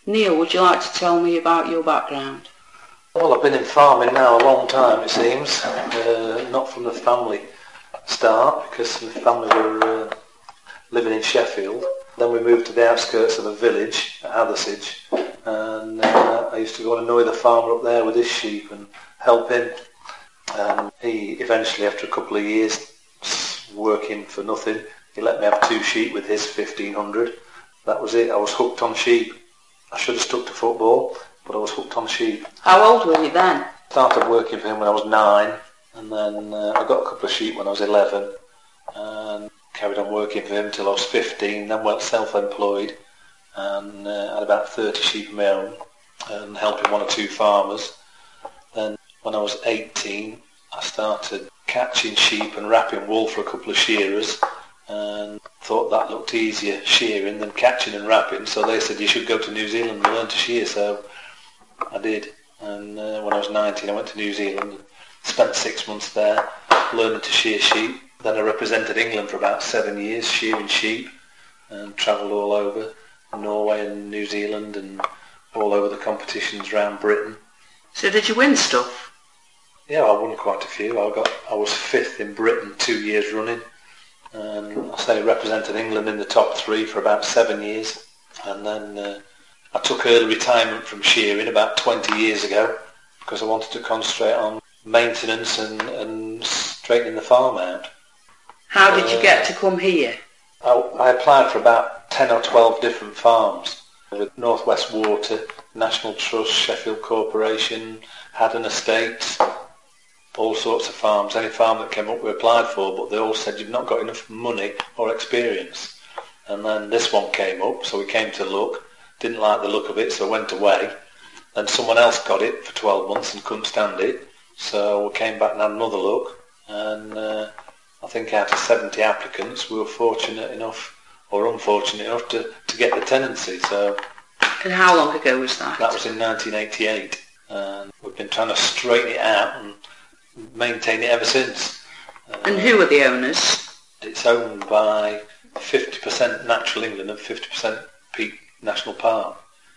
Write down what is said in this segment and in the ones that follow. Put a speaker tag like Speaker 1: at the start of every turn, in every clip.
Speaker 1: Neil, would you like to tell me about your background?
Speaker 2: Well, I've been in farming now a long time, it seems. Not from the family start, because the family were living in Sheffield. Then we moved to the outskirts of a village at Hathersage, and I used to go and annoy the farmer up there with his sheep and help him. And he eventually, after a couple of years working for nothing, he let me have 2 sheep with his 1,500. That was it. I was hooked on sheep. I should have stuck to football, but I was hooked on sheep.
Speaker 1: How old were you then?
Speaker 2: Started working for him when I was 9, and then I got a couple of sheep when I was 11, and carried on working for him until I was 15, then went self-employed, and had about 30 sheep of my own, and helping 1 or 2 farmers. Then when I was 18, I started catching sheep and wrapping wool for a couple of shearers, and thought that looked easier shearing than catching and wrapping, so they said you should go to New Zealand and learn to shear, so I did. And when I was 19 I went to New Zealand and spent 6 months there learning to shear sheep. Then I represented England for about 7 years shearing sheep, and travelled all over Norway and New Zealand and all over the competitions around Britain.
Speaker 1: So did you win stuff?
Speaker 2: Yeah, I won quite a few. I was 5th in Britain 2 years running, and I represented England in the top 3 for about 7 years. And then I took early retirement from shearing about 20 years ago because I wanted to concentrate on maintenance and straightening the farm out.
Speaker 1: How did you get to come here?
Speaker 2: I applied for about 10 or 12 different farms with North West Water, National Trust, Sheffield Corporation, Haddon Estates, all sorts of farms. Any farm that came up we applied for, but they all said you've not got enough money or experience. And then this one came up, so we came to look. Didn't like the look of it, so went away. Then someone else got it for 12 months and couldn't stand it, so we came back and had another look. And I think out of 70 applicants, we were fortunate enough, or unfortunate enough, to get the tenancy. So.
Speaker 1: And how long ago was that?
Speaker 2: That was in 1988, and we've been trying to straighten it out and maintain it ever since.
Speaker 1: And who are the owners?
Speaker 2: It's owned by 50% Natural England and 50% Peak National Park.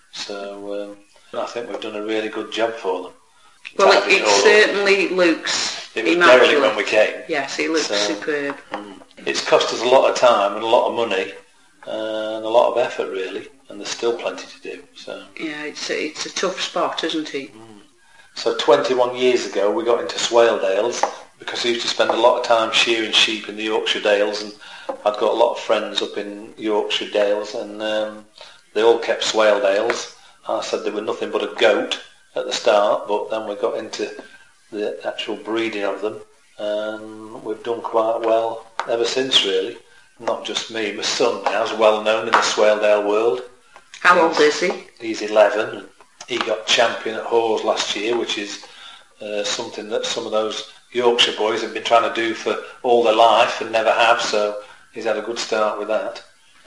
Speaker 2: So I think we've done a really good job for them.
Speaker 1: Well, it certainly looks
Speaker 2: It was
Speaker 1: immaculate.
Speaker 2: derelict when we came.
Speaker 1: Yes, it looks superb.
Speaker 2: It's cost us a lot of time and a lot of money and a lot of effort, really, and there's still plenty to do. So
Speaker 1: yeah, it's a tough spot, isn't it?
Speaker 2: So 21 years ago we got into Swale Dales because I used to spend a lot of time shearing sheep in the Yorkshire Dales, and I'd got a lot of friends up in Yorkshire Dales, and they all kept Swale Dales. I said they were nothing but a goat at the start, but then we got into the actual breeding of them, and we've done quite well ever since, really. Not just me, my son now is well known in the Swaledale world.
Speaker 1: How old is he?
Speaker 2: He's 11, and he got champion at Hawes last year, which is something that some of those Yorkshire boys have been trying to do for all their life and never have, so he's had a good start with that.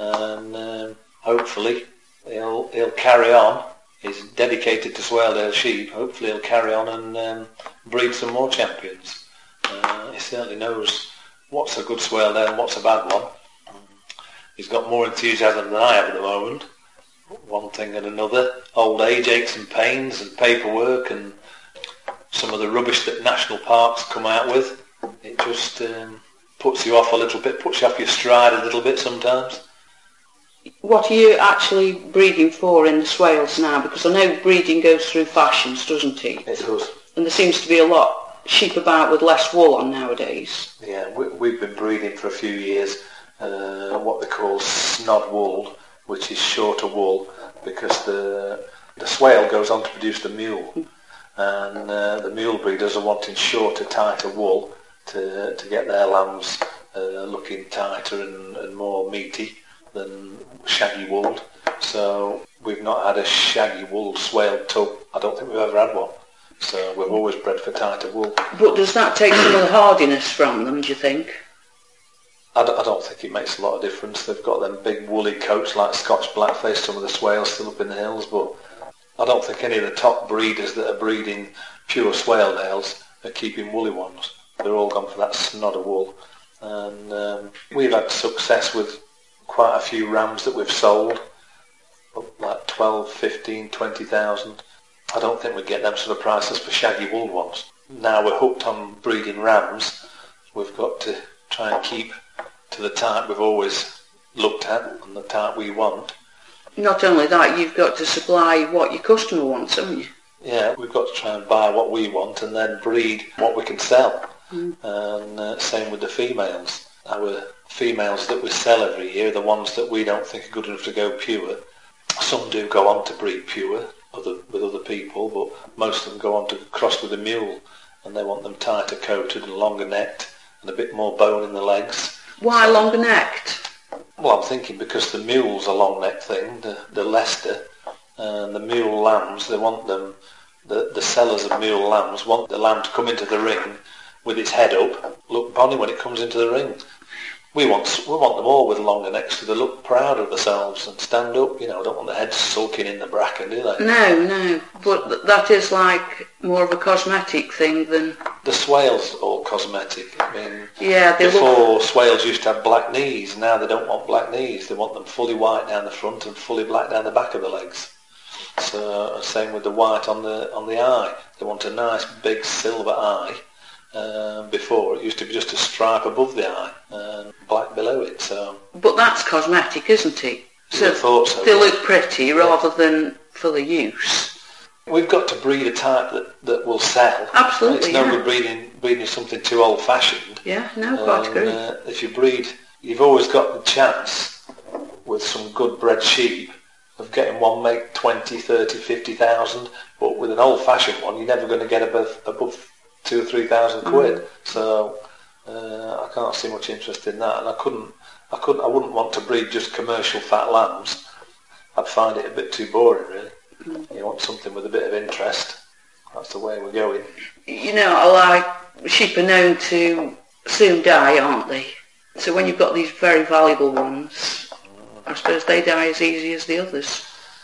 Speaker 2: And hopefully he'll carry on. He's dedicated to Swaledale sheep. Hopefully he'll carry on and breed some more champions. He certainly knows what's a good Swaledale and what's a bad one. He's got more enthusiasm than I have at the moment. One thing and another. Old age, aches and pains and paperwork and some of the rubbish that national parks come out with. It just puts you off a little bit, puts you off your stride a little bit sometimes.
Speaker 1: What are you actually breeding for in the Swales now? Because I know breeding goes through fashions, doesn't it?
Speaker 2: It does.
Speaker 1: And there seems to be a lot sheep about with less wool on nowadays.
Speaker 2: Yeah, we've been breeding for a few years what they call snod wool, which is shorter wool, because the swale goes on to produce the mule, and the mule breeders are wanting shorter, tighter wool to get their lambs looking tighter and more meaty than shaggy wool. So we've not had a shaggy wool swale tub. I don't think we've ever had one. So we've always bred for tighter wool.
Speaker 1: But does that take some of the hardiness from them, do you think?
Speaker 2: I don't think it makes a lot of difference. They've got them big woolly coats like Scotch Blackface, some of the swales still up in the hills, but I don't think any of the top breeders that are breeding pure Swaledales are keeping woolly ones. They're all gone for that snod of wool. And we've had success with quite a few rams that we've sold, like 12, 15, 20,000. I don't think we'd get them sort of prices for shaggy wool ones. Now we're hooked on breeding rams. We've got to try and keep to the type we've always looked at and the type we want.
Speaker 1: Not only that, you've got to supply what your customer wants, haven't you?
Speaker 2: Yeah, we've got to try and buy what we want and then breed what we can sell. And same with the females. Our females that we sell every year are the ones that we don't think are good enough to go pure. Some do go on to breed pure with other people, but most of them go on to cross with a mule, and they want them tighter coated and longer necked and a bit more bone in the legs.
Speaker 1: Why longer necked?
Speaker 2: Well, I'm thinking because the mule's a long neck thing, the Leicester, and the mule lambs, they want them, the sellers of mule lambs want the lamb to come into the ring with its head up, look bonny when it comes into the ring. We want them all with longer necks so they look proud of themselves and stand up, don't want the head sulking in the bracken, do they?
Speaker 1: No, but that is like more of a cosmetic thing than...
Speaker 2: The swale's all cosmetic. I mean,
Speaker 1: yeah,
Speaker 2: before swales used to have black knees, now they don't want black knees, they want them fully white down the front and fully black down the back of the legs. So, same with the white on the eye. They want a nice big silver eye. Before it used to be just a stripe above the eye and black below it. So,
Speaker 1: but that's cosmetic, isn't it?
Speaker 2: I thought so.
Speaker 1: They look pretty rather than for the use.
Speaker 2: We've got to breed a type that will sell.
Speaker 1: Absolutely,
Speaker 2: it's no good breeding something too old-fashioned.
Speaker 1: Yeah, no, quite agree.
Speaker 2: If you breed, you've always got the chance with some good bred sheep of getting one make 20, 30, 50,000, but with an old-fashioned one, you're never going to get above 2,000 or 3,000 quid. So I can't see much interest in that, and I wouldn't want to breed just commercial fat lambs. I'd find it a bit too boring, really. You want something with a bit of interest. That's the way we're going.
Speaker 1: Sheep are known to soon die, aren't they? So when you've got these very valuable ones, I suppose they die as easy as the others.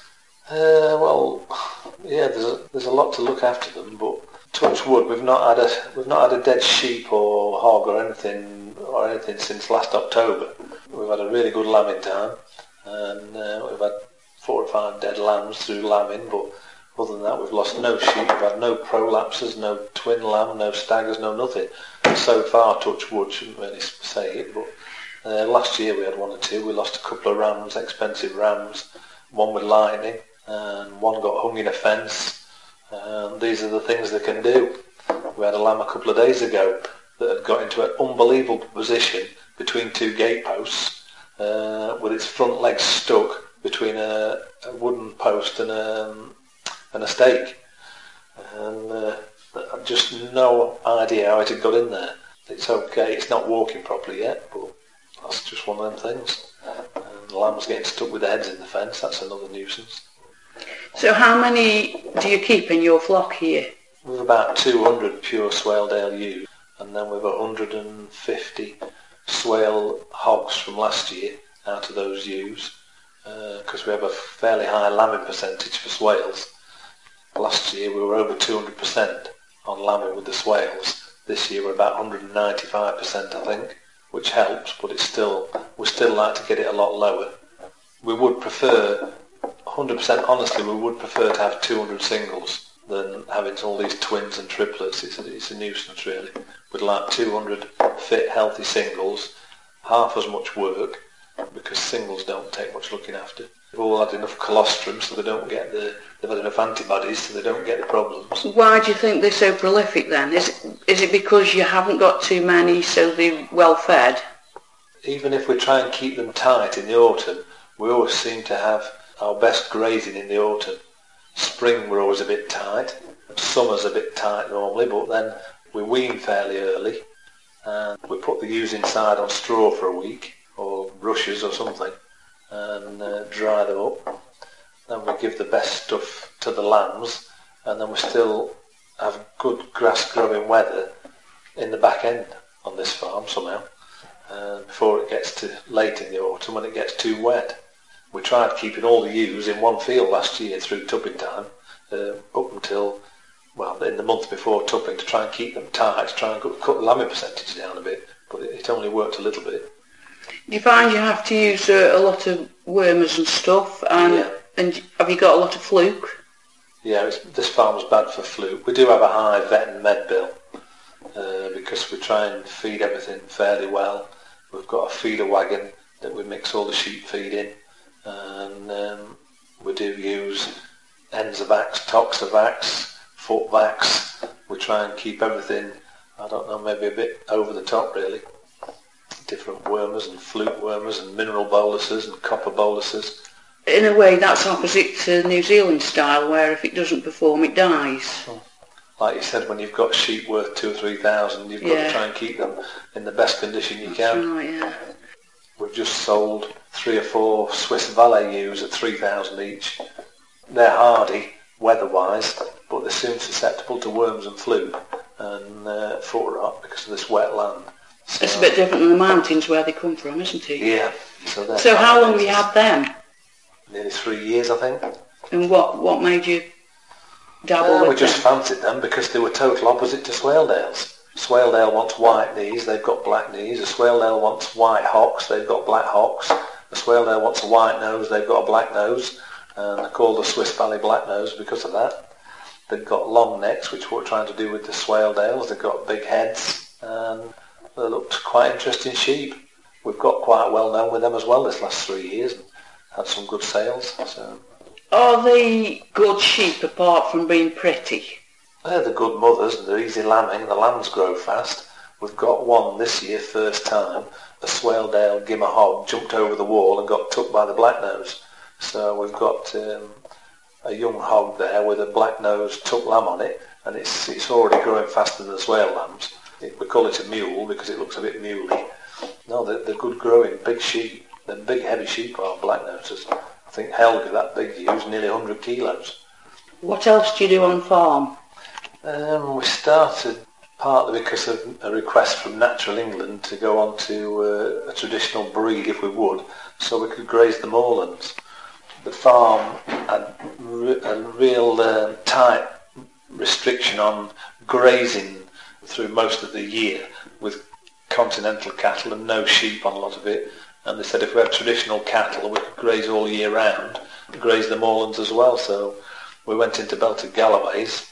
Speaker 2: Well, yeah, there's a lot to look after them, but touch wood, we've not had a dead sheep or hog or anything since last October. We've had a really good lambing time, and we've had 4 or 5 dead lambs through lambing, but other than that we've lost no sheep. We've had no prolapses, no twin lamb, no staggers, no nothing. So far, touch wood, shouldn't really say it, but last year we had 1 or 2. We lost a couple of rams, expensive rams, one with lightning, and one got hung in a fence. These are the things they can do. We had a lamb a couple of days ago that had got into an unbelievable position between 2 gateposts with its front legs stuck between a wooden post and a stake. And I've just no idea how it had got in there. It's okay, it's not walking properly yet, but that's just one of them things. And the lamb's getting stuck with their heads in the fence, that's another nuisance.
Speaker 1: So how many do you keep in your flock here?
Speaker 2: We've about 200 pure Swaledale ewes, and then we've 150 Swale hogs from last year out of those ewes, because we have a fairly high lambing percentage for Swales. Last year we were over 200% on lambing with the Swales. This year we're about 195%, I think, which helps, but we still like to get it a lot lower. We would prefer, 100% honestly, we would prefer to have 200 singles than having all these twins and triplets. It's a nuisance, really. We'd like 200 fit, healthy singles, half as much work, because singles don't take much looking after. They've all had enough colostrum, so they've had enough antibodies, so they don't get the problems.
Speaker 1: Why do you think they're so prolific then? Is it because you haven't got too many, so they're well fed?
Speaker 2: Even if we try and keep them tight in the autumn, we always seem to have our best grazing in the autumn. Spring we're always a bit tight, summer's a bit tight normally, but then we wean fairly early, and we put the ewes inside on straw for a week, or rushes or something, and dry them up. Then we give the best stuff to the lambs, and then we still have good grass growing weather in the back end on this farm somehow, before it gets to late in the autumn when it gets too wet. We tried keeping all the ewes in one field last year through tupping time, up until, well, in the month before tupping, to try and keep them tight, to try and cut the lambing percentage down a bit, but it only worked a little bit.
Speaker 1: Do you find you have to use a lot of wormers and stuff, and And have you got a lot of fluke?
Speaker 2: Yeah, this farm's bad for fluke. We do have a high vet and med bill because we try and feed everything fairly well. We've got a feeder wagon that we mix all the sheep feed in, and we do use Enzovax, Toxavax, Footvax. We try and keep everything, I don't know, maybe a bit over the top really. Different wormers and fluke wormers and mineral boluses and copper boluses.
Speaker 1: In a way, that's opposite to New Zealand style, where if it doesn't perform, it dies.
Speaker 2: Like you said, when you've got sheep worth 2,000 or 3,000, you've got to try and keep them in the best condition you can.
Speaker 1: That's right, yeah.
Speaker 2: We've just sold 3 or 4 Swiss Valais ewes at 3,000 each. They're hardy, weather-wise, but they're soon susceptible to worms and fluke and foot rot because of this wet land. So,
Speaker 1: it's a bit different than the mountains where they come from, isn't it?
Speaker 2: Yeah.
Speaker 1: So how long have you had them?
Speaker 2: Nearly 3 years, I think.
Speaker 1: And what made you dabble with
Speaker 2: we just
Speaker 1: them?
Speaker 2: fancied them because they were total opposite to Swaledales. Swaledale wants white knees, they've got black knees. A Swaledale wants white hocks, they've got black hocks. A Swaledale wants a white nose, they've got a black nose. And they're called the Swiss Valley Black Nose because of that. They've got long necks, which we're trying to do with the Swaledales. They've got big heads, and they looked quite interesting sheep. We've got quite well known with them as well this last 3 years and had some good sales. So.
Speaker 1: Are they good sheep apart from being pretty?
Speaker 2: They're the good mothers and they're easy lambing. The lambs grow fast. We've got one this year, first time. A Swaledale Gimmer hog jumped over the wall and got took by the black nose. So we've got a young hog there with a black nose tuck lamb on it, and it's already growing faster than the Swale lambs. We call it a mule because it looks a bit muley. No, they're good growing, big sheep. They're big, heavy sheep are black noses. I think Helga, that big ewe, is nearly 100 kilos.
Speaker 1: What else do you do on farm?
Speaker 2: We started partly because of a request from Natural England to go on to a traditional breed if we would, so we could graze the moorlands. The farm had a real tight restriction on grazing through most of the year with continental cattle and no sheep on a lot of it. And they said if we had traditional cattle, we could graze all year round, graze the moorlands as well. So we went into Belted Galloways,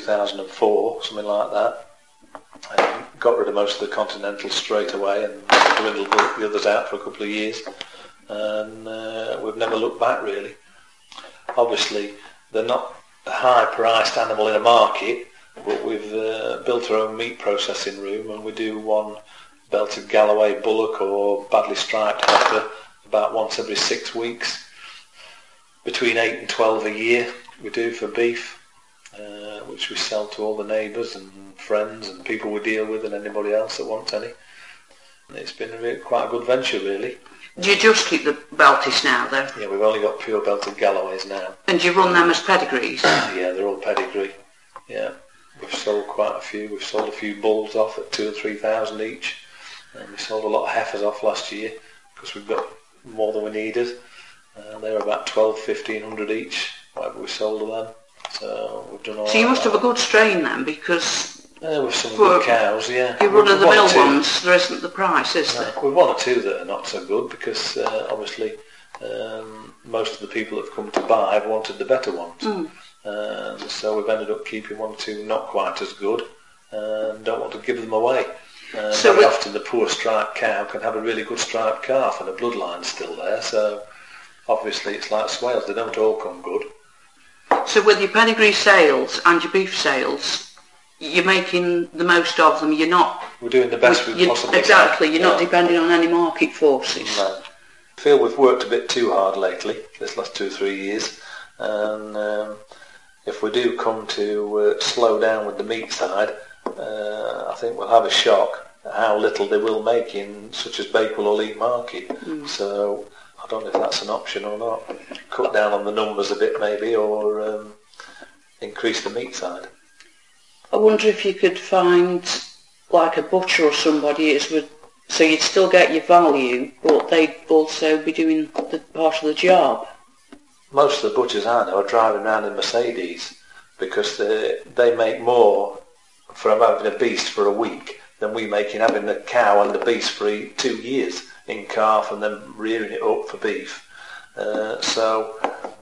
Speaker 2: 2004, something like that, and got rid of most of the continental straight away and dwindled the others out for a couple of years. And we've never looked back really. Obviously, they're not a high-priced animal in a market, but we've built our own meat processing room, and we do one Belted Galloway bullock or badly striped heifer about once every 6 weeks. Between 8 and 12 a year we do for beef, which we sell to all the neighbours and friends and people we deal with and anybody else that wants any. And it's been quite a good venture really.
Speaker 1: Do you just keep the Belties now though?
Speaker 2: Yeah, we've only got pure Belted Galloways now.
Speaker 1: And do you run them as pedigrees?
Speaker 2: Yeah, they're all pedigree. Yeah, we've sold quite a few. We've sold a few bulls off at 2,000 or 3,000 each. And we sold a lot of heifers off last year because we've got more than we needed. They were about 1,200, 1,500 each, whatever we sold of them. So we've done all.
Speaker 1: So you must have a good strain then, because
Speaker 2: with some good cows, yeah.
Speaker 1: You run-of-the-mill ones, there isn't the price, is there?
Speaker 2: We've one or two that are not so good because obviously most of the people that have come to buy have wanted the better ones. So we've ended up keeping one or two not quite as good and don't want to give them away. So very often the poor striped cow can have a really good striped calf and the bloodline's still there, so obviously it's like swales, they don't all come good.
Speaker 1: So with your pedigree sales and your beef sales, you're making the most of them, you're not...
Speaker 2: We're doing the best we possibly
Speaker 1: exactly, can. You're not depending on any market forces.
Speaker 2: No. I feel we've worked a bit too hard lately, this last 2 or 3 years, and if we do come to slow down with the meat side, I think we'll have a shock at how little they will make in such as Bakewell or Leek Market. So I don't know if that's an option or not. Cut down on the numbers a bit maybe, or increase the meat side.
Speaker 1: I wonder if you could find like a butcher or somebody so you'd still get your value, but they'd also be doing the part of the job.
Speaker 2: Most of the butchers I know are driving around in Mercedes because they make more from having a beast for a week than we make in having the cow and the beast for 2 years in calf and then rearing it up for beef. So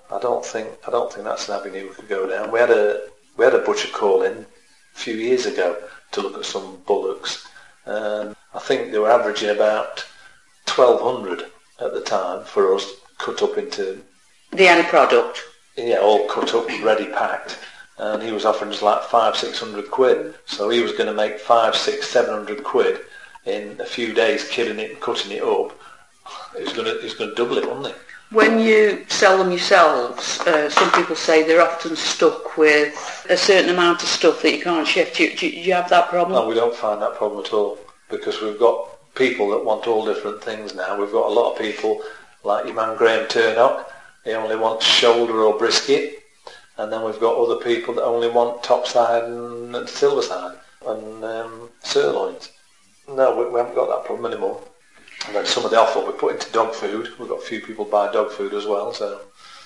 Speaker 2: I don't think that's an avenue we could go down. We had a butcher call in a few years ago to look at some bullocks, and I think they were averaging about 1,200 at the time for us, cut up into
Speaker 1: the end product.
Speaker 2: Yeah, all cut up, ready packed, and he was offering us like 500-600 quid. So he was going to make 500-700 quid in a few days, killing it and cutting it up. He was going to double it, wasn't he?
Speaker 1: When you sell them yourselves, some people say they're often stuck with a certain amount of stuff that you can't shift. Do you have that problem?
Speaker 2: No, we don't find that problem at all, because we've got people that want all different things now. We've got a lot of people, like your man Graham Turnock, he only wants shoulder or brisket, and then we've got other people that only want top side and silver side and sirloins. No, we haven't got that problem anymore. And then some of the offal we put into dog food. We've got a few people buy dog food as well. So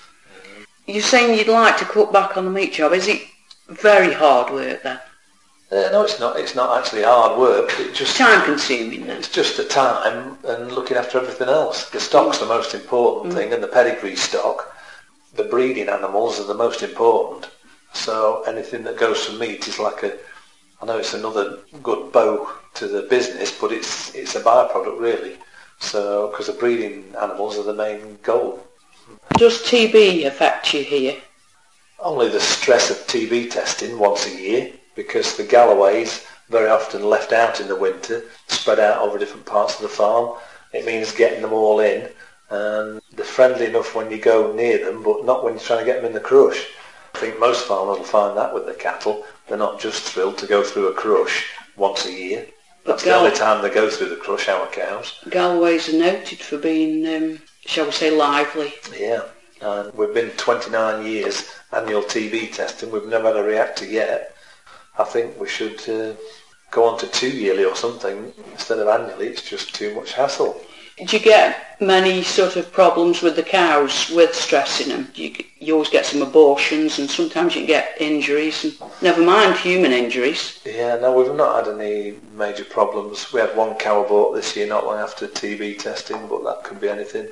Speaker 1: you're saying you'd like to cut back on the meat job. Is it very hard work then?
Speaker 2: No, it's not. It's not actually hard work. It's just
Speaker 1: time consuming then.
Speaker 2: It's just the time and looking after everything else. The stock's the most important thing, and the pedigree stock. The breeding animals are the most important. So anything that goes from meat is like I know it's another good bow to the business, but it's a byproduct really. So because the breeding animals are the main goal.
Speaker 1: Does TB affect you here?
Speaker 2: Only the stress of TB testing once a year, because the Galloway's very often left out in the winter, spread out over different parts of the farm. It means getting them all in, and they're friendly enough when you go near them, but not when you're trying to get them in the crush. I think most farmers will find that with the cattle. They're not just thrilled to go through a crush once a year. That's the only time they go through the crush, our cows.
Speaker 1: Galways are noted for being, shall we say, lively.
Speaker 2: Yeah, and we've been 29 years annual TB testing. We've never had a reactor yet. I think we should go on to 2 yearly or something instead of annually. It's just too much hassle.
Speaker 1: Do you get many sort of problems with the cows with stressing them? You always get some abortions, and sometimes you get injuries, and never mind human injuries.
Speaker 2: Yeah, no, we've not had any major problems. We had one cow abort this year not long after TB testing, but that could be anything.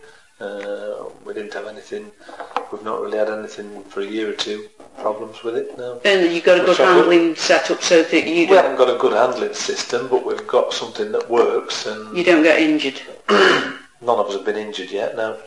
Speaker 2: We didn't have anything. We've not really had anything for a year or two problems with it, no.
Speaker 1: And you've got a good handling set up so that you don't...
Speaker 2: We haven't got a good handling system, but we've got something that works. And
Speaker 1: you don't get injured?
Speaker 2: None of us have been injured yet, no.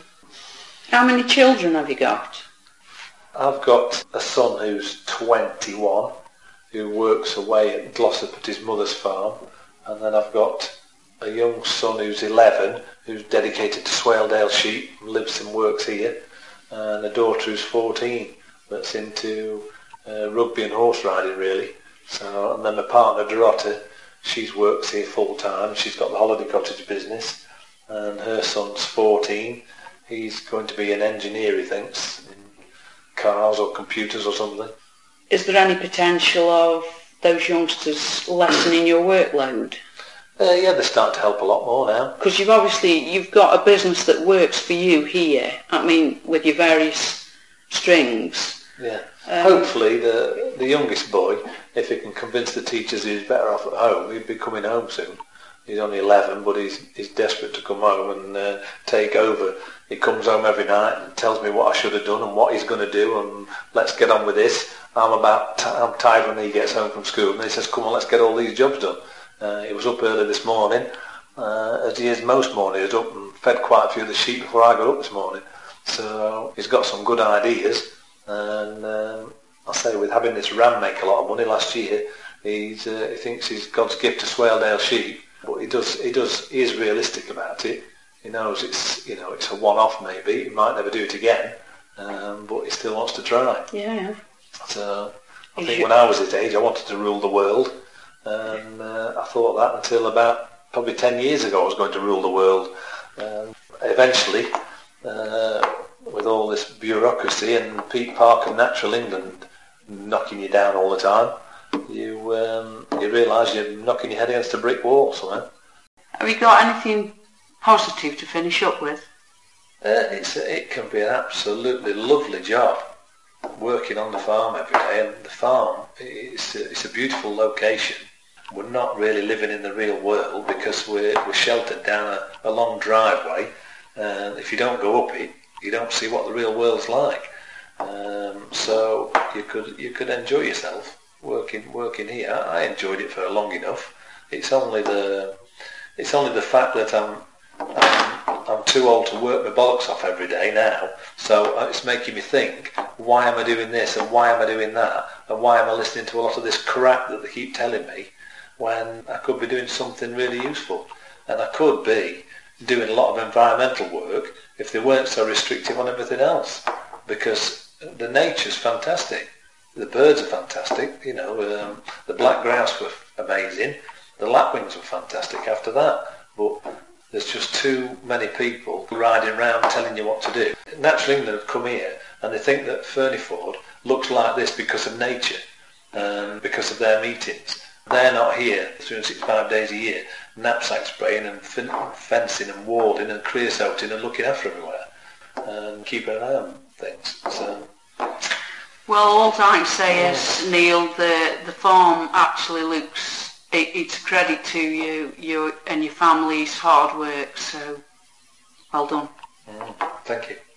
Speaker 1: How many children have you got?
Speaker 2: I've got a son who's 21, who works away at Glossop at his mother's farm, and then I've got a young son who's 11, who's dedicated to Swaledale sheep, lives and works here, and a daughter who's 14, that's into rugby and horse riding really. So, and then my partner Dorota, she works here full time. She's got the holiday cottage business, and her son's 14. He's going to be an engineer, he thinks, in cars or computers or something.
Speaker 1: Is there any potential of those youngsters lessening your workload?
Speaker 2: Yeah, they're starting to help a lot more now.
Speaker 1: Because you've got a business that works for you here. I mean, with your various strings.
Speaker 2: Yeah. Hopefully, the youngest boy, if he can convince the teachers he's better off at home, he'll be coming home soon. He's only 11, but he's desperate to come home and take over. He comes home every night and tells me what I should have done and what he's going to do, and let's get on with this. I'm tired when he gets home from school, and he says, come on, let's get all these jobs done. He was up early this morning, as he is most mornings. He was up and fed quite a few of the sheep before I got up this morning. So he's got some good ideas, and I say with having this ram make a lot of money last year, he thinks he's God's gift to Swaledale sheep, but he is realistic about it. He knows it's a one-off maybe. He might never do it again, but he still wants to try.
Speaker 1: Yeah.
Speaker 2: So I think when I was his age, I wanted to rule the world. And I thought that until about probably 10 years ago I was going to rule the world. Eventually, with all this bureaucracy and Pete Parker Natural England knocking you down all the time, you realise you're knocking your head against a brick wall somewhere.
Speaker 1: Have you got anything positive to finish up with?
Speaker 2: It can be an absolutely lovely job, working on the farm every day. And the farm, it's a beautiful location. We're not really living in the real world because we're sheltered down a long driveway. If you don't go up it, You don't see what the real world's like. So you could enjoy yourself working here. I enjoyed it for long enough. It's only the fact that I'm too old to work my bollocks off every day now. So it's making me think, why am I doing this and why am I doing that and why am I listening to a lot of this crap that they keep telling me when I could be doing something really useful, and I could be doing a lot of environmental work if they weren't so restrictive on everything else, because the nature's fantastic. The birds are fantastic, the black grouse were amazing, the lapwings were fantastic after that, but there's just too many people riding around telling you what to do. Natural England have come here and they think that Ferneyford looks like this because of nature, because of their meetings. They're not here 365 days a year, knapsack spraying and fencing and walling and creosoting and looking after everywhere and keeping an eye on things. So,
Speaker 1: well, all I can say is, Neil, the farm actually looks, it's a credit to you and your family's hard work, so well done.
Speaker 2: Thank you.